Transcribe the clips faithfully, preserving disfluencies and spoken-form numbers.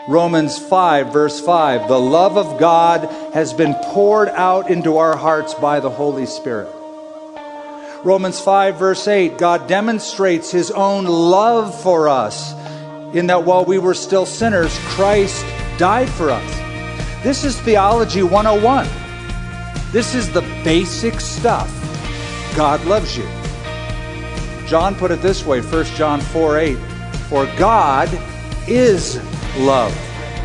Romans five, verse five, the love of God has been poured out into our hearts by the Holy Spirit. Romans five, verse eight, God demonstrates his own love for us in that while we were still sinners, Christ died for us. This is Theology one oh one. This is the basic stuff. God loves you. John put it this way, First John four eight, for God is love.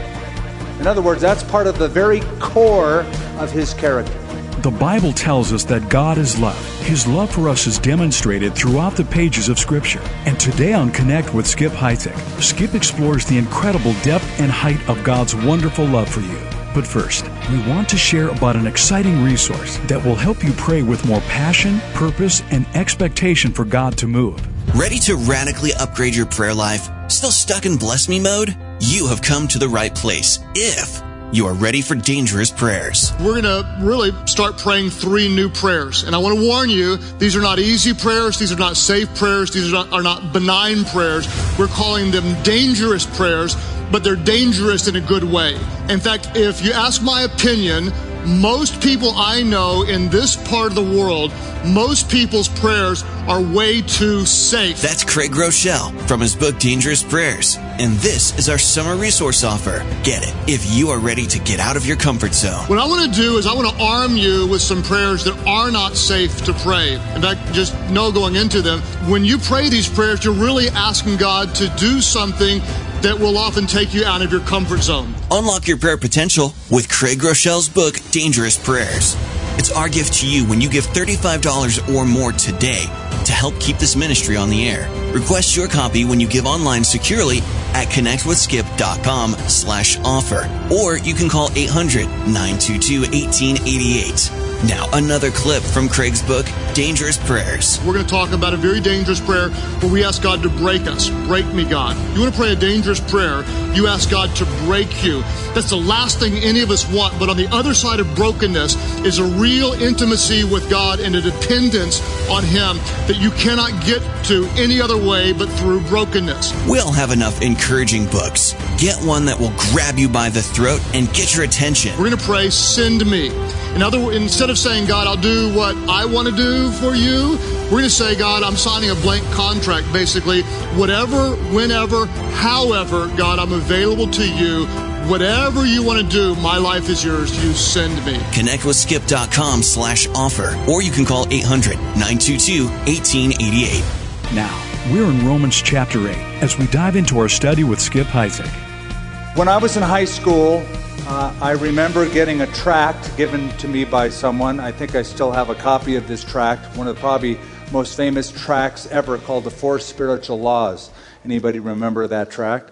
In other words, that's part of the very core of his character. The Bible tells us that God is love. His love for us is demonstrated throughout the pages of Scripture. And today on Connect with Skip Heitzig, Skip explores the incredible depth and height of God's wonderful love for you. But first, we want to share about an exciting resource that will help you pray with more passion, purpose, and expectation for God to move. Ready to radically upgrade your prayer life? Still stuck in bless me mode? You have come to the right place if you are ready for dangerous prayers. We're going to really start praying three new prayers. And I want to warn you, these are not easy prayers. These are not safe prayers. These are not, are not benign prayers. We're calling them dangerous prayers, but they're dangerous in a good way. In fact, if you ask my opinion, most people I know in this part of the world, most people's prayers are way too safe. That's Craig Groeschel from his book, Dangerous Prayers. And this is our summer resource offer. Get it if you are ready to get out of your comfort zone. What I want to do is I want to arm you with some prayers that are not safe to pray. In fact, just know going into them, when you pray these prayers, you're really asking God to do something that will often take you out of your comfort zone. Unlock your prayer potential with Craig Groeschel's book, Dangerous Prayers. It's our gift to you when you give thirty-five dollars or more today to help keep this ministry on the air. Request your copy when you give online securely at connectwithskip.com slash offer. Or you can call eight hundred, nine two two, one eight eight eight. Now, another clip from Craig's book, Dangerous Prayers. We're going to talk about a very dangerous prayer where we ask God to break us. Break me, God. You want to pray a dangerous prayer, you ask God to break you. That's the last thing any of us want. But on the other side of brokenness is a real intimacy with God and a dependence on Him that you cannot get to any other way but through brokenness. We all have enough encouraging books. Get one that will grab you by the throat and get your attention. We're going to pray, send me. In other words, instead of saying, God, I'll do what I want to do for you, we're going to say, God, I'm signing a blank contract, basically. Whatever, whenever, however, God, I'm available to you. Whatever you want to do, my life is yours. You send me. Connectwithskip.com slash offer. Or you can call eight hundred, nine two two, one eight eight eight. Now, we're in Romans chapter eight as we dive into our study with Skip Heitzig. When I was in high school, uh, I remember getting a tract given to me by someone. I think I still have a copy of this tract, one of the probably most famous tracts ever, called The Four Spiritual Laws. Anybody remember that tract?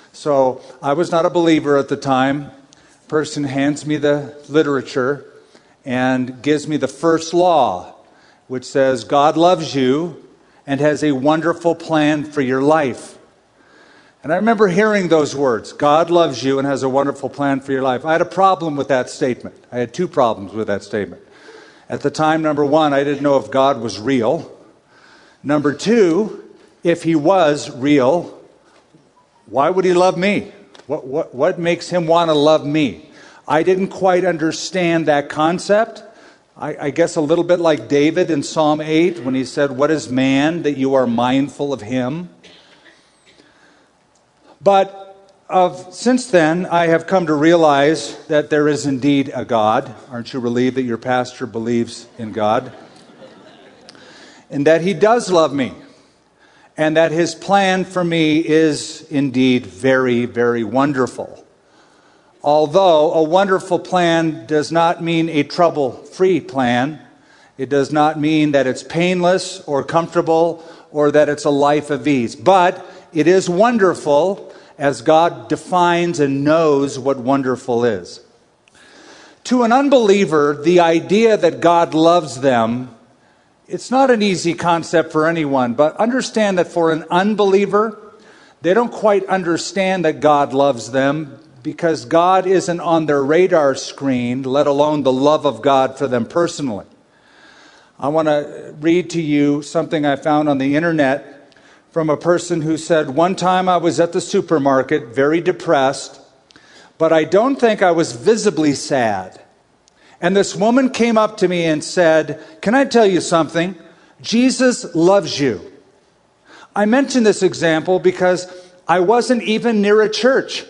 So I was not a believer at the time. A person hands me the literature and gives me the first law, which says God loves you and has a wonderful plan for your life. And I remember hearing those words, God loves you and has a wonderful plan for your life. I had a problem with that statement. I had two problems with that statement. At the time, number one, I didn't know if God was real. Number two, if he was real, why would he love me? What, what, what makes him want to love me? I didn't quite understand that concept. I, I guess a little bit like David in Psalm eight when he said, what is man that you are mindful of him? But of, since then, I have come to realize that there is indeed a God. Aren't you relieved that your pastor believes in God? And that he does love me. And that his plan for me is indeed very, very wonderful. Although a wonderful plan does not mean a trouble-free plan. It does not mean that it's painless or comfortable or that it's a life of ease. But it is wonderful as God defines and knows what wonderful is. To an unbeliever, the idea that God loves them, it's not an easy concept for anyone, but understand that for an unbeliever, they don't quite understand that God loves them because God isn't on their radar screen, let alone the love of God for them personally. I want to read to you something I found on the internet from a person who said, one time I was at the supermarket, very depressed, but I don't think I was visibly sad. And this woman came up to me and said, "Can I tell you something? Jesus loves you." I mention this example because I wasn't even near a church.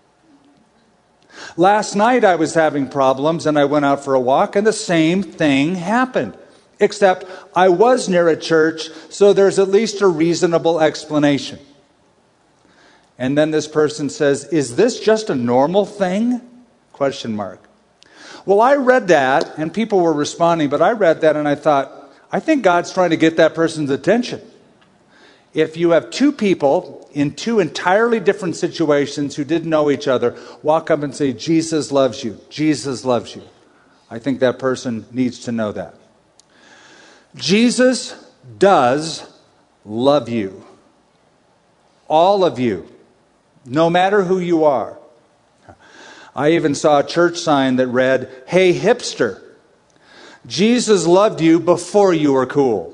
Last night I was having problems and I went out for a walk and the same thing happened. Except I was near a church, so there's at least a reasonable explanation. And then this person says, "Is this just a normal thing?" Question mark. Well, I read that, and people were responding, but I read that and I thought, I think God's trying to get that person's attention. If you have two people in two entirely different situations who didn't know each other, walk up and say, "Jesus loves you, Jesus loves you," I think that person needs to know that. Jesus does love you. All of you. No matter who you are. I even saw a church sign that read, "Hey hipster, Jesus loved you before you were cool."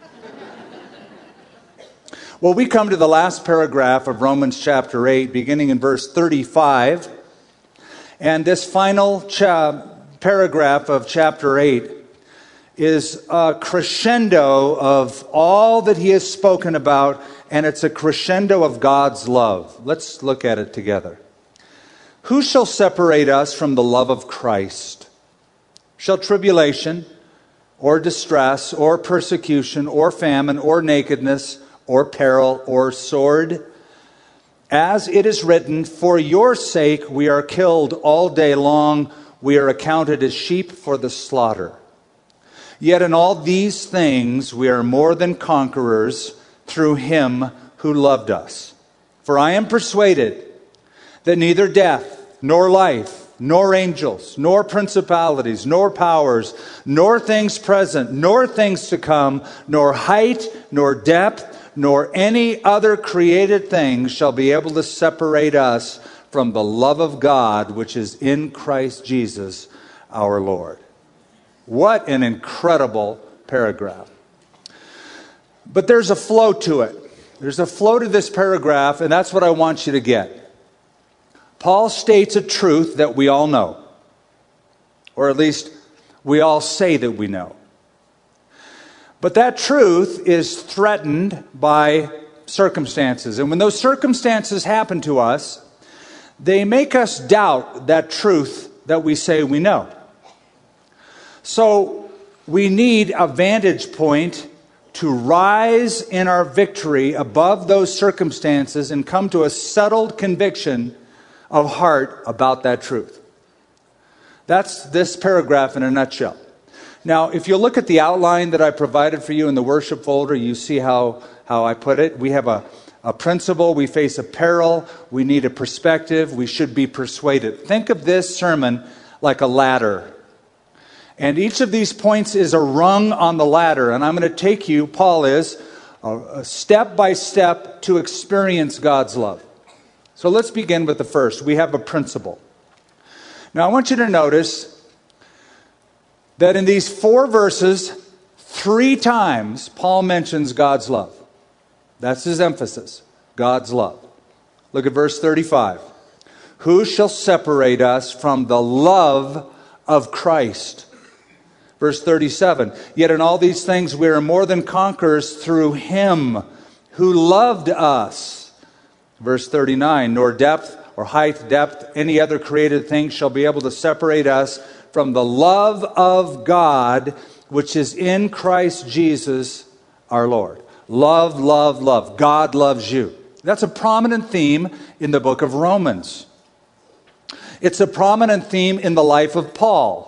Well, we come to the last paragraph of Romans chapter eight, beginning in verse thirty-five. And this final cha- paragraph of chapter eight is a crescendo of all that he has spoken about, and it's a crescendo of God's love. Let's look at it together. Who shall separate us from the love of Christ? Shall tribulation, or distress, or persecution, or famine, or nakedness, or peril, or sword? As it is written, "For your sake we are killed all day long, we are accounted as sheep for the slaughter." Yet in all these things we are more than conquerors through him who loved us. For I am persuaded that neither death, nor life, nor angels, nor principalities, nor powers, nor things present, nor things to come, nor height, nor depth, nor any other created thing shall be able to separate us from the love of God which is in Christ Jesus our Lord. What an incredible paragraph. But there's a flow to it. There's a flow to this paragraph, and that's what I want you to get. Paul states a truth that we all know, or at least we all say that we know. But that truth is threatened by circumstances. And when those circumstances happen to us, they make us doubt that truth that we say we know. So we need a vantage point to rise in our victory above those circumstances and come to a settled conviction of heart about that truth. That's this paragraph in a nutshell. Now, if you look at the outline that I provided for you in the worship folder, you see how, how I put it. We have a, a principle, we face a peril, we need a perspective, we should be persuaded. Think of this sermon like a ladder. And each of these points is a rung on the ladder. And I'm going to take you, Paul is, uh, step by step to experience God's love. So let's begin with the first. We have a principle. Now I want you to notice that in these four verses, three times Paul mentions God's love. That's his emphasis, God's love. Look at verse thirty-five. Who shall separate us from the love of Christ? Verse thirty-seven, yet in all these things we are more than conquerors through him who loved us. Verse thirty-nine, nor depth or height, depth, any other created thing shall be able to separate us from the love of God which is in Christ Jesus our Lord. Love, love, love. God loves you. That's a prominent theme in the book of Romans. It's a prominent theme in the life of Paul.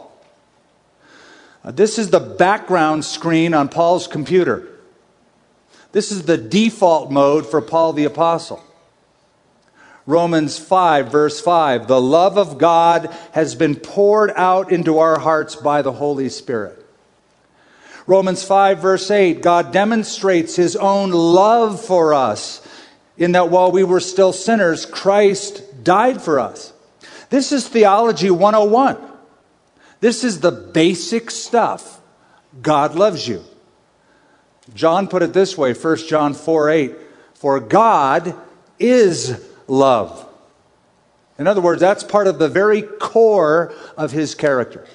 Uh, this is the background screen on Paul's computer. This is the default mode for Paul the Apostle. Romans five, verse five, the love of God has been poured out into our hearts by the Holy Spirit. Romans five, verse eight, God demonstrates his own love for us in that while we were still sinners, Christ died for us. This is Theology one oh one. This is the basic stuff. God loves you. John put it this way, First John four eight, for God is love. In other words, that's part of the very core of his character.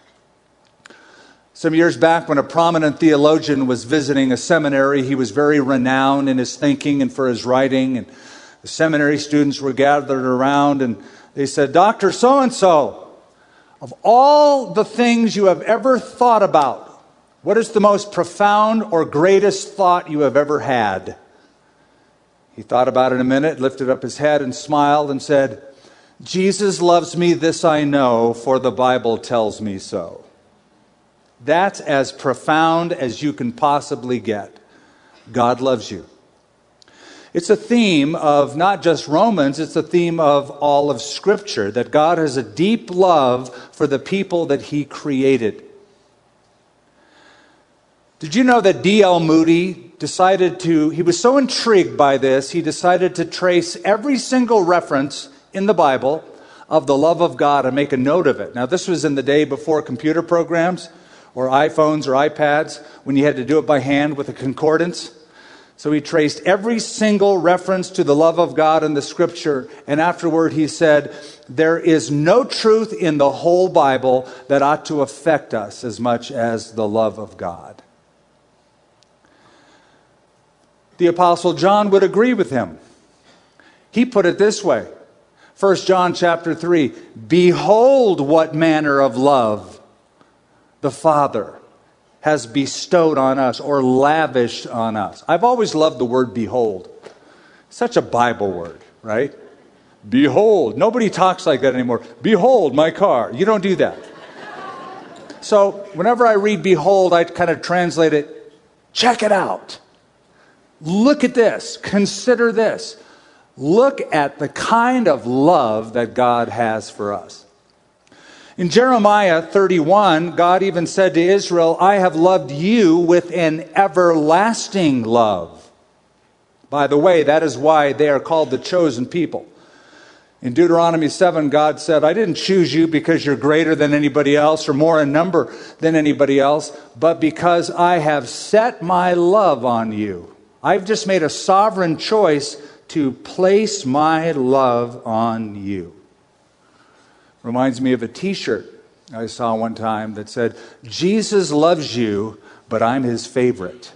Some years back, when a prominent theologian was visiting a seminary, he was very renowned in his thinking and for his writing. And the seminary students were gathered around and they said, "Doctor So-and-so, of all the things you have ever thought about, what is the most profound or greatest thought you have ever had?" He thought about it a minute, lifted up his head and smiled and said, "Jesus loves me, this I know, for the Bible tells me so." That's as profound as you can possibly get. God loves you. It's a theme of not just Romans, it's a theme of all of Scripture, that God has a deep love for the people that He created. Did you know that D L Moody decided to, he was so intrigued by this, he decided to trace every single reference in the Bible of the love of God and make a note of it. Now, this was in the day before computer programs or iPhones or iPads, when you had to do it by hand with a concordance. So he traced every single reference to the love of God in the Scripture, and afterward he said, there is no truth in the whole Bible that ought to affect us as much as the love of God. The Apostle John would agree with him. He put it this way, First John chapter three, "Behold what manner of love the Father has bestowed on us," or lavished on us. I've always loved the word behold. Such a Bible word, right? Behold. Nobody talks like that anymore. Behold my car. You don't do that. So whenever I read behold, I kind of translate it, check it out. Look at this. Consider this. Look at the kind of love that God has for us. In Jeremiah thirty-one, God even said to Israel, "I have loved you with an everlasting love." By the way, that is why they are called the chosen people. In Deuteronomy seven, God said, "I didn't choose you because you're greater than anybody else or more in number than anybody else, but because I have set my love on you." I've just made a sovereign choice to place my love on you. Reminds me of a t-shirt I saw one time that said, "Jesus loves you, but I'm his favorite."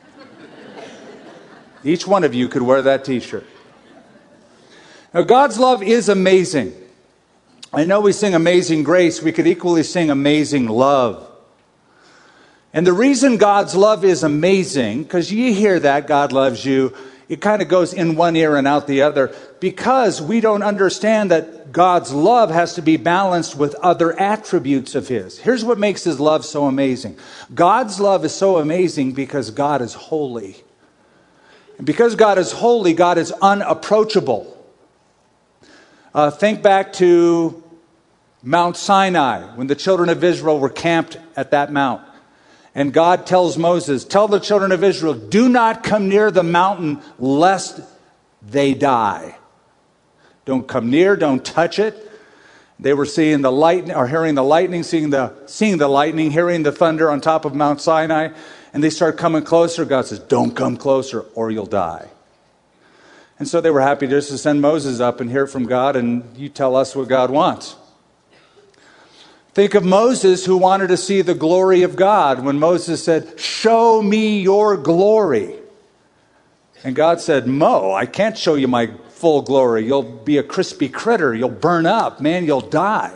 Each one of you could wear that t-shirt. Now, God's love is amazing. I know we sing Amazing Grace. We could equally sing Amazing Love. And the reason God's love is amazing, because you hear that, God loves you, it kind of goes in one ear and out the other, because we don't understand that God's love has to be balanced with other attributes of His. Here's what makes His love so amazing. God's love is so amazing because God is holy. And because God is holy, God is unapproachable. Uh, think back to Mount Sinai, when the children of Israel were camped at that mount. And God tells Moses, "Tell the children of Israel, do not come near the mountain lest they die." Don't come near, don't touch it. They were seeing the lightning, or hearing the lightning, seeing the seeing the lightning, hearing the thunder on top of Mount Sinai, and they start coming closer. God says, "Don't come closer or you'll die." And so they were happy just to send Moses up and hear from God, and you tell us what God wants. Think of Moses, who wanted to see the glory of God, when Moses said, "Show me your glory." And God said, "Mo, I can't show you my full glory. You'll be a crispy critter. You'll burn up. Man, you'll die."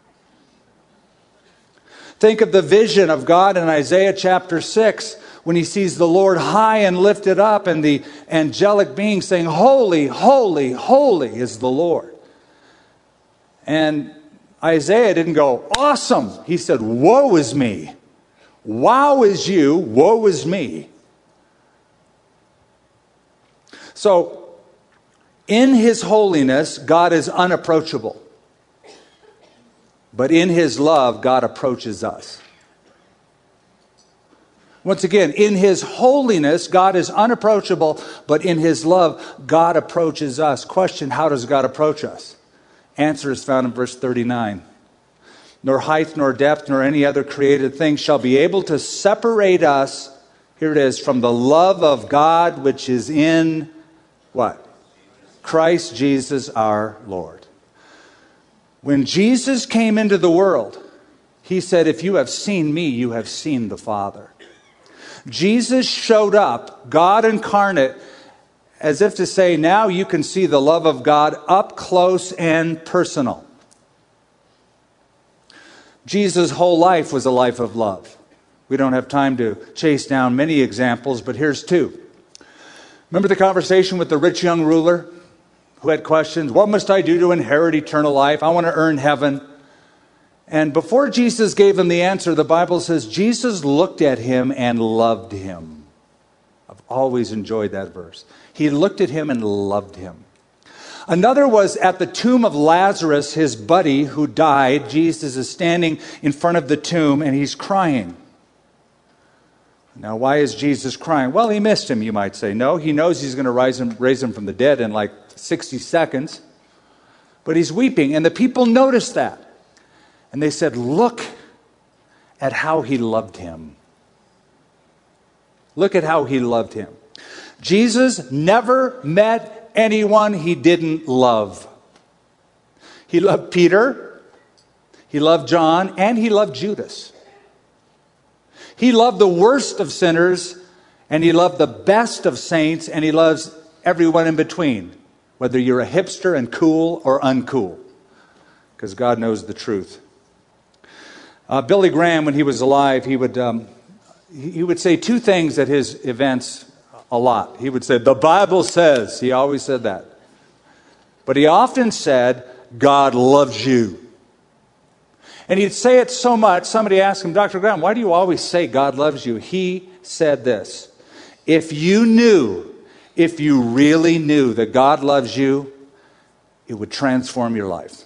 Think of the vision of God in Isaiah chapter six, when he sees the Lord high and lifted up, and the angelic being saying, "Holy, holy, holy is the Lord." And Isaiah didn't go, "Awesome." He said, "Woe is me. Wow is you. Woe is me." So, in His holiness, God is unapproachable. But in His love, God approaches us. Once again, in His holiness, God is unapproachable, but in His love, God approaches us. Question, how does God approach us? Answer is found in verse thirty-nine. "Nor height, nor depth, nor any other created thing shall be able to separate us," here it is, "from the love of God which is in," what? "Christ Jesus our Lord." When Jesus came into the world, he said, if you have seen me, you have seen the Father. Jesus showed up, God incarnate, as if to say, now you can see the love of God up close and personal. Jesus' whole life was a life of love. We don't have time to chase down many examples, but here's two. Remember the conversation with the rich young ruler who had questions? What must I do to inherit eternal life? I want to earn heaven. And before Jesus gave him the answer, the Bible says Jesus looked at him and loved him. I've always enjoyed that verse. He looked at him and loved him. Another was at the tomb of Lazarus, his buddy who died. Jesus is standing in front of the tomb and he's crying. Now, why is Jesus crying? Well, he missed him, you might say. No, he knows he's going to raise him, raise him from the dead in like sixty seconds. But he's weeping, and the people noticed that. And they said, look at how he loved him. Look at how he loved him. Jesus never met anyone he didn't love. He loved Peter, he loved John, and he loved Judas. He loved the worst of sinners, and he loved the best of saints, and he loves everyone in between, whether you're a hipster and cool or uncool, because God knows the truth. Uh, Billy Graham, when he was alive, he would um, he would say two things at his events a lot. He would say, the Bible says. He always said that. But he often said, God loves you. And he'd say it so much, somebody asked him, Doctor Graham, why do you always say God loves you? He said this, if you knew, if you really knew that God loves you, it would transform your life.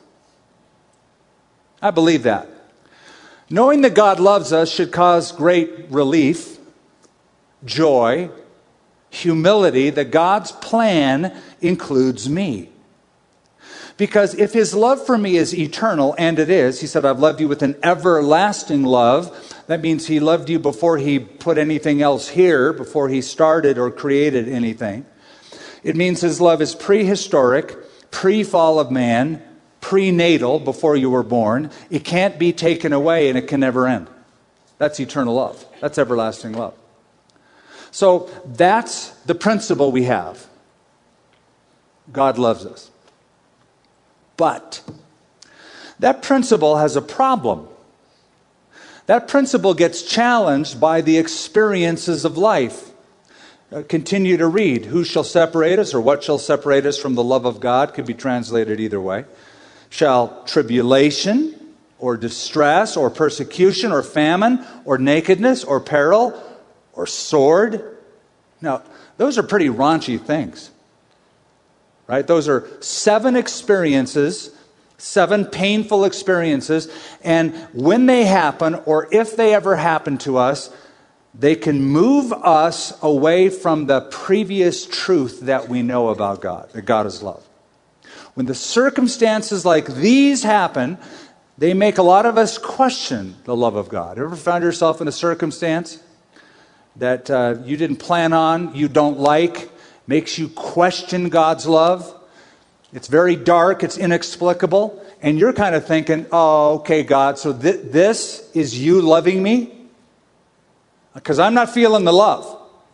I believe that. Knowing that God loves us should cause great relief, joy, humility, that God's plan includes me. Because if his love for me is eternal, and it is, he said, I've loved you with an everlasting love. That means he loved you before he put anything else here, before he started or created anything. It means his love is prehistoric, pre-fall of man, prenatal, before you were born. It can't be taken away and it can never end. That's eternal love. That's everlasting love. So that's the principle we have. God loves us. But that principle has a problem. That principle gets challenged by the experiences of life. Uh, continue to read. Who shall separate us, or what shall separate us from the love of God? Could be translated either way. Shall tribulation, or distress, or persecution, or famine, or nakedness, or peril, or sword? Now, those are pretty raunchy things. Right? Those are seven experiences, seven painful experiences, and when they happen, or if they ever happen to us, they can move us away from the previous truth that we know about God, that God is love. When the circumstances like these happen, they make a lot of us question the love of God. Ever found yourself in a circumstance that uh, you didn't plan on, you don't like, makes you question God's love? It's very dark, it's inexplicable, and you're kind of thinking, oh, okay, God, so th- this is you loving me? Because I'm not feeling the love.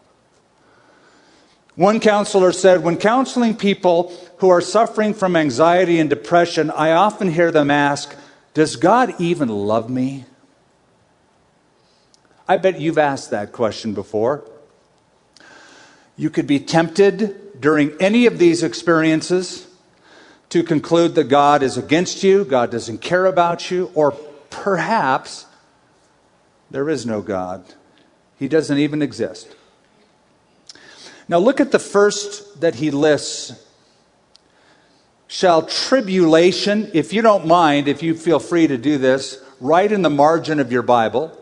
One counselor said, when counseling people who are suffering from anxiety and depression, I often hear them ask, does God even love me? I bet you've asked that question before. You could be tempted during any of these experiences to conclude that God is against you, God doesn't care about you, or perhaps there is no God. He doesn't even exist. Now look at the first that he lists. Shall tribulation, if you don't mind, if you feel free to do this, write in the margin of your Bible,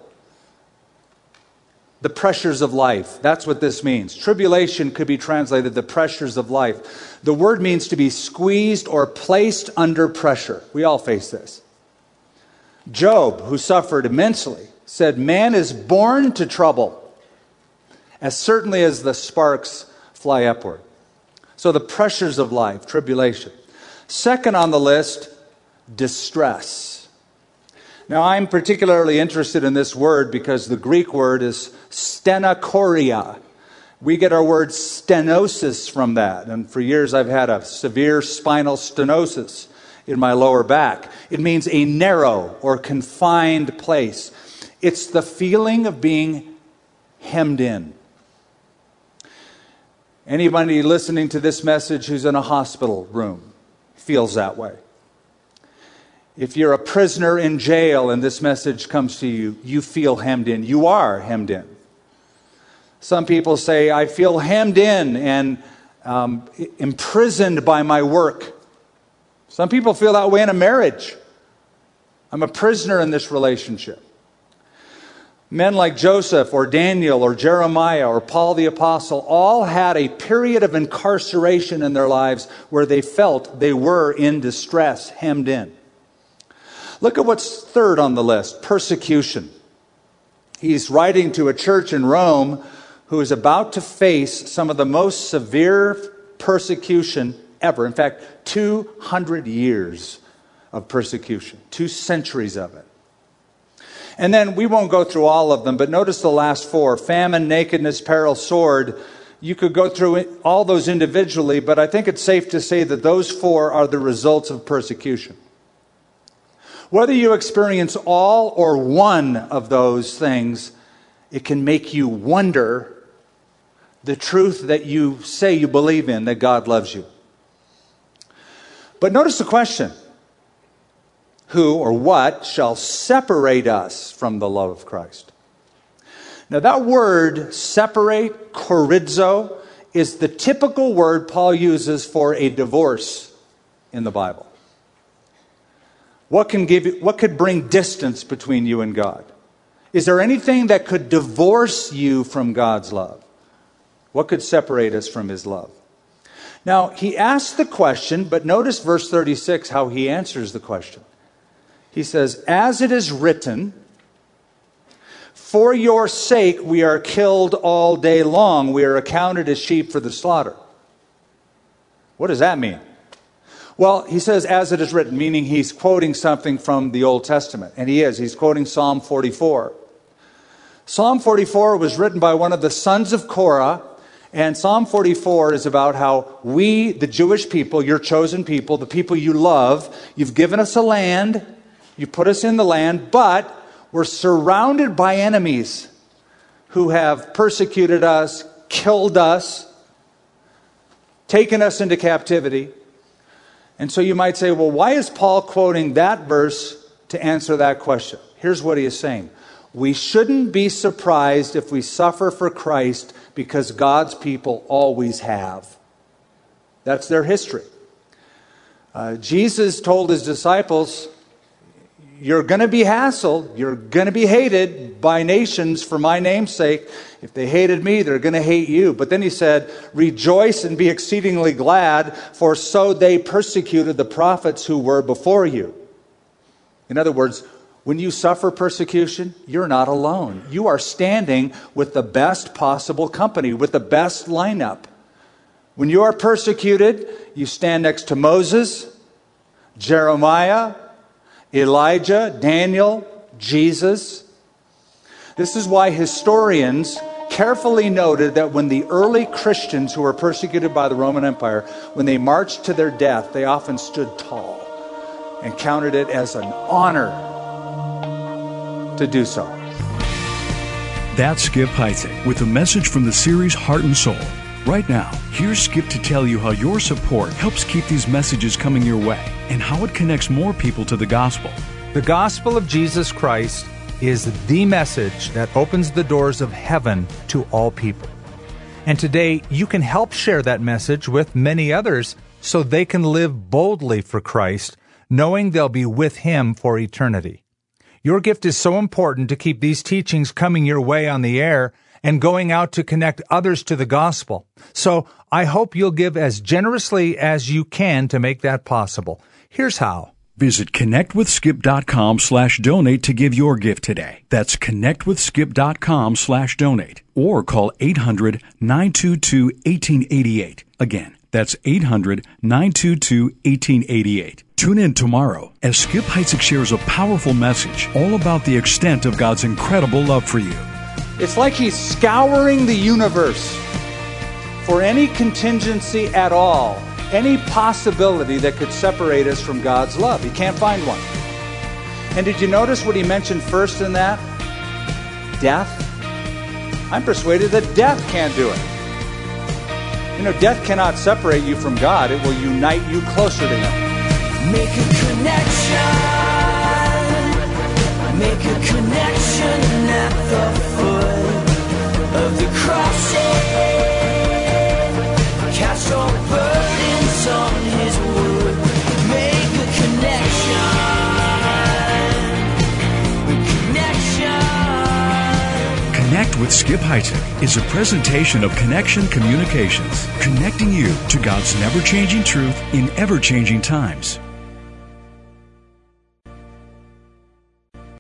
the pressures of life. That's what this means. Tribulation could be translated the pressures of life. The word means to be squeezed or placed under pressure. We all face this. Job, who suffered immensely, said, man is born to trouble, as certainly as the sparks fly upward. So the pressures of life, tribulation. Second on the list, distress. Now, I'm particularly interested in this word because the Greek word is stenochoria. We get our word stenosis from that. And for years I've had a severe spinal stenosis in my lower back. It means a narrow or confined place. It's the feeling of being hemmed in. Anybody listening to this message who's in a hospital room feels that way. If you're a prisoner in jail and this message comes to you, you feel hemmed in. You are hemmed in. Some people say, I feel hemmed in and um, imprisoned by my work. Some people feel that way in a marriage. I'm a prisoner in this relationship. Men like Joseph or Daniel or Jeremiah or Paul the Apostle all had a period of incarceration in their lives where they felt they were in distress, hemmed in. Look at what's third on the list, persecution. He's writing to a church in Rome who is about to face some of the most severe persecution ever. In fact, two hundred years of persecution, two centuries of it. And then we won't go through all of them, but notice the last four: famine, nakedness, peril, sword. You could go through all those individually, but I think it's safe to say that those four are the results of persecution. Whether you experience all or one of those things, it can make you wonder the truth that you say you believe in, that God loves you. But notice the question: who or what shall separate us from the love of Christ? Now that word, separate, chorizo, is the typical word Paul uses for a divorce in the Bible. What can give you, what could bring distance between you and God? Is there anything that could divorce you from God's love? What could separate us from His love? Now, he asks the question, but notice verse thirty-six, how he answers the question. He says, as it is written, for your sake we are killed all day long. We are accounted as sheep for the slaughter. What does that mean? Well, he says, as it is written, meaning he's quoting something from the Old Testament. And he is. He's quoting Psalm forty-four. Psalm forty-four was written by one of the sons of Korah. And Psalm forty-four is about how we, the Jewish people, your chosen people, the people you love, you've given us a land, you put us in the land, but we're surrounded by enemies who have persecuted us, killed us, taken us into captivity. And so you might say, well, why is Paul quoting that verse to answer that question? Here's what he is saying. We shouldn't be surprised if we suffer for Christ because God's people always have. That's their history. Uh, Jesus told his disciples, you're going to be hassled, you're going to be hated by nations for my name's sake. If they hated me, they're going to hate you. But then he said, rejoice and be exceedingly glad, for so they persecuted the prophets who were before you. In other words, when you suffer persecution, you're not alone. You are standing with the best possible company, with the best lineup. When you are persecuted, you stand next to Moses, Jeremiah, Elijah, Daniel, Jesus. This is why historians carefully noted that when the early Christians who were persecuted by the Roman Empire, when they marched to their death, they often stood tall and counted it as an honor to do so. That's Skip Heitzig with a message from the series Heart and Soul. Right now, here's Skip to tell you how your support helps keep these messages coming your way and how it connects more people to the gospel. The gospel of Jesus Christ is the message that opens the doors of heaven to all people. And today, you can help share that message with many others so they can live boldly for Christ, knowing they'll be with Him for eternity. Your gift is so important to keep these teachings coming your way on the air and going out to connect others to the gospel. So I hope you'll give as generously as you can to make that possible. Here's how. Visit connectwithskip.com slash donate to give your gift today. That's connectwithskip.com slash donate. Or call eight hundred nine two two one eight eight eight. Again, That's eight hundred, nine two two, one eight eight eight. Tune in tomorrow as Skip Heitzig shares a powerful message all about the extent of God's incredible love for you. It's like he's scouring the universe for any contingency at all, any possibility that could separate us from God's love. He can't find one. And did you notice what he mentioned first in that? Death. I'm persuaded that death can't do it. You know, death cannot separate you from God. It will unite you closer to him. Make a connection. Make a connection at the foot of the cross. Cast your burdens on his wood. Make a connection. Connection. Connect with Skip Heitzig is a presentation of Connection Communications, connecting you to God's never-changing truth in ever-changing times.